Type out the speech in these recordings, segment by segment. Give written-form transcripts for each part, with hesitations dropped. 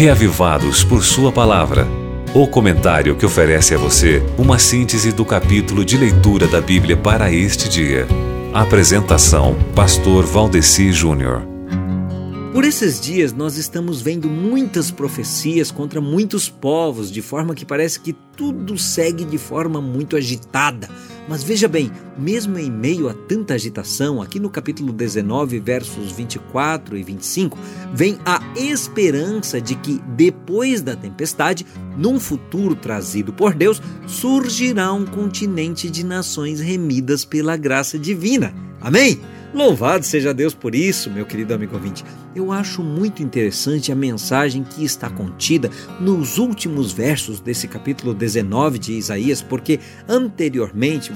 Reavivados por Sua Palavra. O comentário que oferece a você uma síntese do capítulo de leitura da Bíblia para este dia. Apresentação: Pastor Valdeci Júnior. Por esses dias nós estamos vendo muitas profecias contra muitos povos, de forma que parece que tudo segue de forma muito agitada. Mas veja bem, mesmo em meio a tanta agitação, aqui no capítulo 19, versos 24 e 25, vem a esperança de que depois da tempestade, num futuro trazido por Deus, surgirá um continente de nações remidas pela graça divina. Amém? Louvado seja Deus por isso, meu querido amigo ouvinte. Eu acho muito interessante a mensagem que está contida nos últimos versos desse capítulo 19 de Isaías, porque anteriormente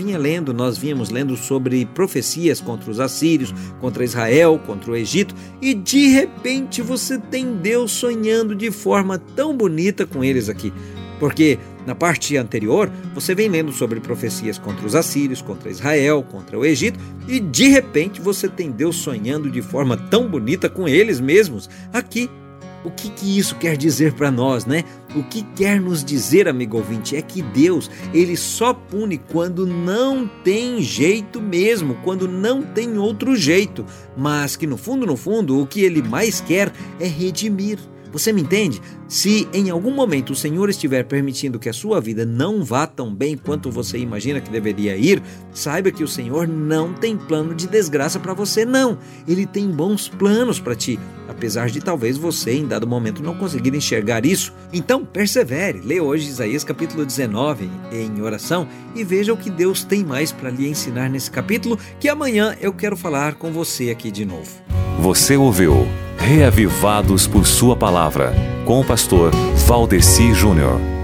nós vínhamos lendo sobre profecias contra os assírios, contra Israel, contra o Egito, e de repente você tem Deus sonhando de forma tão bonita com eles aqui. Porque na parte anterior, você vem lendo sobre profecias contra os assírios, contra Israel, contra o Egito, e de repente você tem Deus sonhando de forma tão bonita com eles mesmos. Aqui, o que isso quer dizer para nós, né? O que quer nos dizer, amigo ouvinte, é que Deus, Ele só pune quando não tem jeito mesmo, quando não tem outro jeito, mas que no fundo, o que Ele mais quer é redimir. Você me entende? Se em algum momento o Senhor estiver permitindo que a sua vida não vá tão bem quanto você imagina que deveria ir, saiba que o Senhor não tem plano de desgraça para você, não. Ele tem bons planos para ti, apesar de talvez você em dado momento não conseguir enxergar isso. Então persevere, leia hoje Isaías capítulo 19 em oração e veja o que Deus tem mais para lhe ensinar nesse capítulo, que amanhã eu quero falar com você aqui de novo. Você ouviu Reavivados por Sua Palavra, com o pastor Valdeci Júnior.